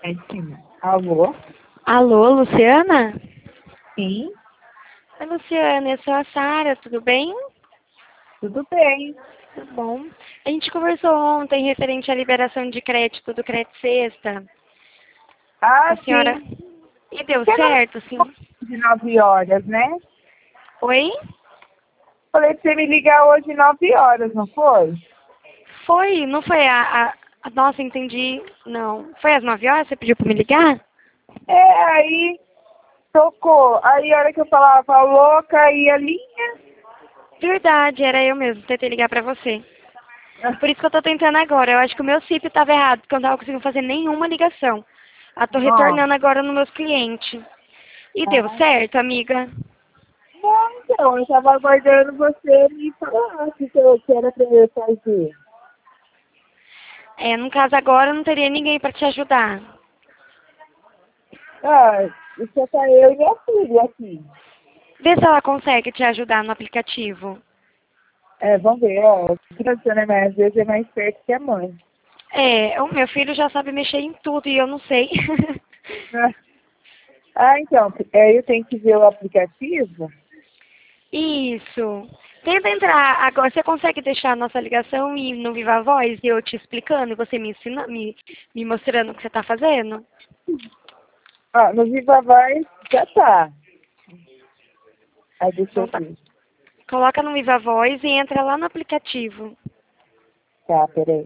É sim. Alô? Alô, Luciana? Sim, Oi, Luciana, eu sou a Sara, tudo bem? tudo bem. Tudo bom. A gente conversou ontem referente à liberação de crédito do Crédito Sexta. Ah, A senhora... sim. E deu Você não certo, sim? de 9 horas, né? Oi? Falei pra você me ligar hoje 9 horas, não foi? Foi, não foi Nossa, entendi. Não. Foi às 9 horas? Você pediu pra me ligar? Aí tocou. Aí a hora que eu falava alô, caía a linha. Verdade, era eu mesmo. Tentei ligar pra você. Por isso que eu tô tentando agora. Eu acho que o meu CIP tava errado, porque eu não tava conseguindo fazer nenhuma ligação. Eu tô Ó. retornando agora nos meus clientes. E deu Ah, certo, amiga? não, então, eu tava aguardando você me falar o que era pra eu fazer. É, no caso agora não teria ninguém para te ajudar. Ah, isso tá eu e minha filha aqui. Vê se ela consegue te ajudar no aplicativo. Vamos ver, ó. A criança, né, mas às vezes é mais perto que a mãe. É, o meu filho já sabe mexer em tudo e eu não sei. Então, eu tenho que ver o aplicativo. Isso. Tenta entrar agora. Você consegue deixar a nossa ligação e no Viva Voz e eu te explicando e você me ensina, me mostrando o que você está fazendo? No Viva Voz já tá. Aí deixa eu Então tá. ver. Coloca no Viva Voz e entra lá no aplicativo. Tá, peraí.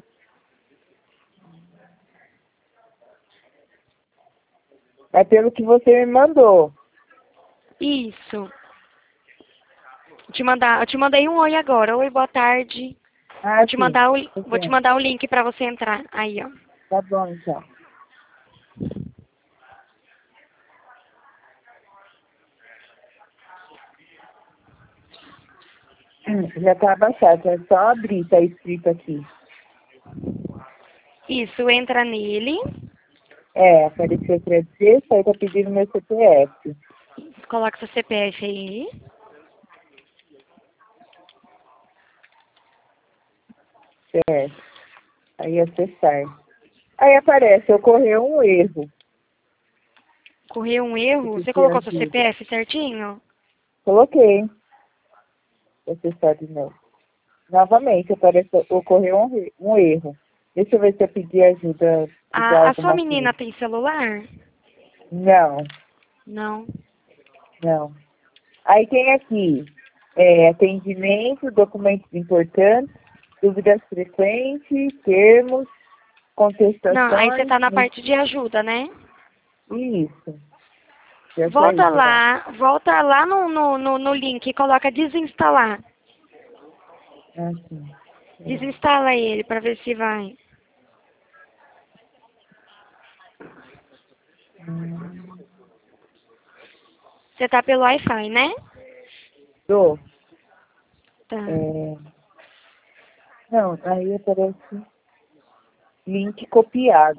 É pelo que você me mandou. Isso. Eu te mandei um oi agora. Oi, boa tarde. Ah, sim. Vou te Ok. mandar o link para você entrar. Aí, ó. Tá bom, então. Já tá abaixado. É só abrir, tá escrito aqui. Isso, entra nele. Apareceu crédito, aí tá pedindo meu CPF. Coloca seu CPF aí. Certo. Aí acessar. Aí aparece, ocorreu um erro. Correu um erro. Você Repetir colocou seu ajuda. CPF certinho? Coloquei. Acessar de novo. Novamente, aparece, ocorreu um erro. Deixa eu ver se eu pedir ajuda, pedir A sua alguma coisa. menina tem celular? Não, Não. não. Aí tem aqui, atendimento, documentos importantes, dúvidas frequentes, termos, Não, aí você contestações, tá na parte de ajuda, né? isso. Já saí de lá. Volta lá no link e coloca desinstalar. Assim. Desinstala ele para ver se vai. Hum, Você tá pelo Wi-Fi, né? Tô. Tá. É, não, aí aparece link copiado.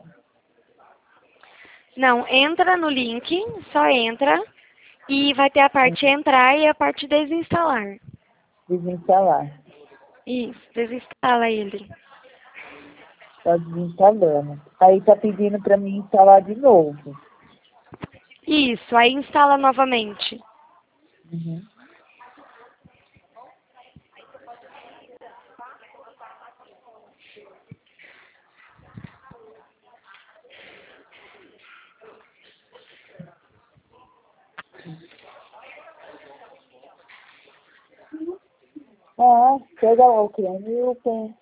Não, entra no link, só entra e vai ter a parte entrar e a parte desinstalar. Desinstalar. Isso, desinstala ele. Tá desinstalando. Aí tá pedindo para mim instalar de novo. Isso, aí instala novamente. Uhum. Pega o creme e o pé.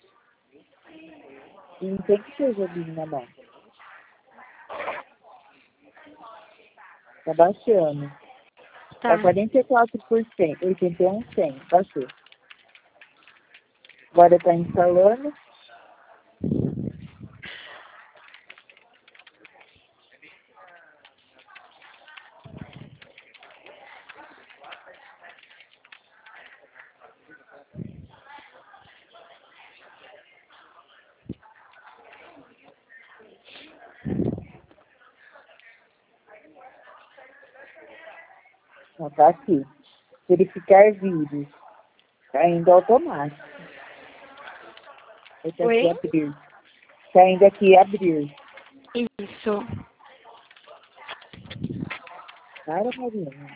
E não tem que ter joguinho na mão. Tá baixando. Tá Tá. 44%, 81%. Baixou. Agora tá instalando. Tá aqui. Verificar vírus. Tá indo automático. Tá aqui Oi? abrir. Tá indo aqui abrir. Isso. Cara, Mariana.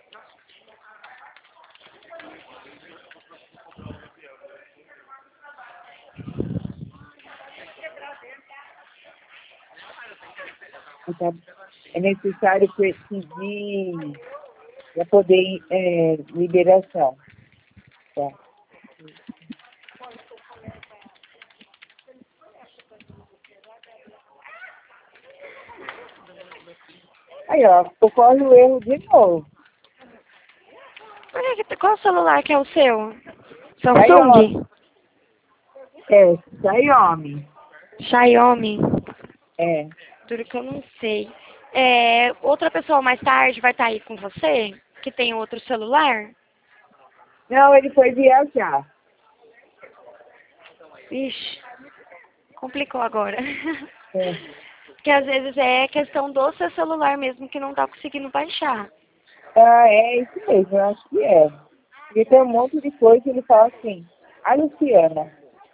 Então, é necessário pedir para poder liberação. Tá. Aí, ó, ocorre o erro de novo. Qual celular que é o seu? Xiaomi. Samsung? É, Xiaomi. Xiaomi? É. Duro que eu não sei. Outra pessoa mais tarde vai estar aí com você? Que tem outro celular? Não, ele foi viajar. Ixi, complicou agora. É. Porque às vezes é questão do seu celular mesmo que não tá conseguindo baixar. Ah, é isso mesmo, eu acho que é. Porque tem um monte de coisa que ele fala assim, a Luciana,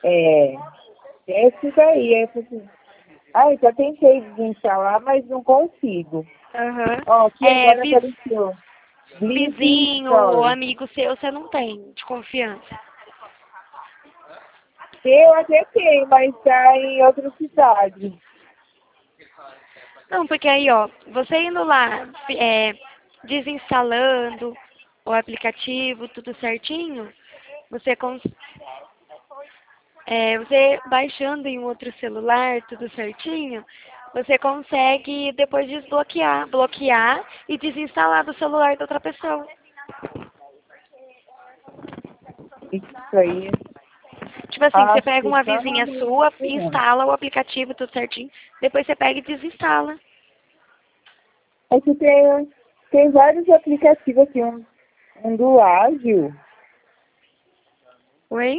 é isso daí. Aí eu falei assim, eu já tentei desinstalar, mas não consigo. Aham. Ó, aqui agora apareceu. Blink Vizinho ou Story. amigo seu, você não tem de confiança. Eu até tenho, mas está em outra cidade. Não, porque aí, ó, você indo lá, desinstalando o aplicativo, tudo certinho, você, você baixando em um outro celular, tudo certinho, você consegue depois desbloquear, bloquear e desinstalar do celular da outra pessoa. Isso aí. Tipo assim, você Acho pega que uma só na vizinha sua, minha. instala o aplicativo, tudo certinho, depois você pega e desinstala. É que tem vários aplicativos aqui, um do Ágil. Oi?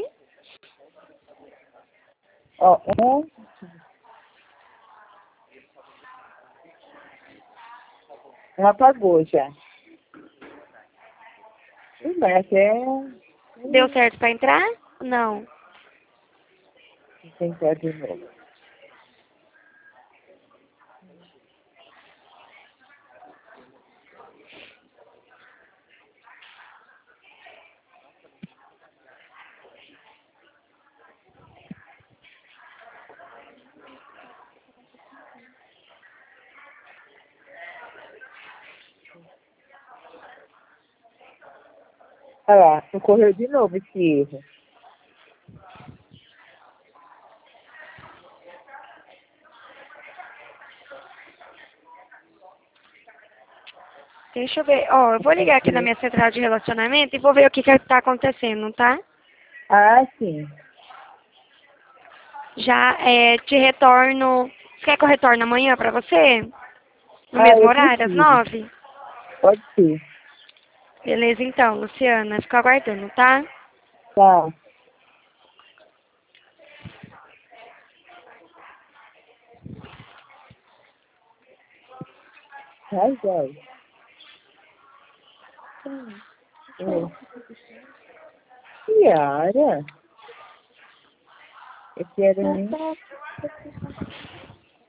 Ó, um apagou já. Vai até Deu certo pra entrar? Não. tentar de novo. Olha lá, ocorreu de novo esse erro. Deixa eu ver. Ó, eu vou ligar aqui na minha central de relacionamento e vou ver o que que tá acontecendo, tá? Ah, sim. Já te retorno. Você quer que eu retorne amanhã pra você? No Ah, mesmo eu horário, às prefiro. 9? Pode ser. Beleza, então, Luciana. Fico aguardando, tá? Tá. Ai, vai. Ciara? Eu quero nem.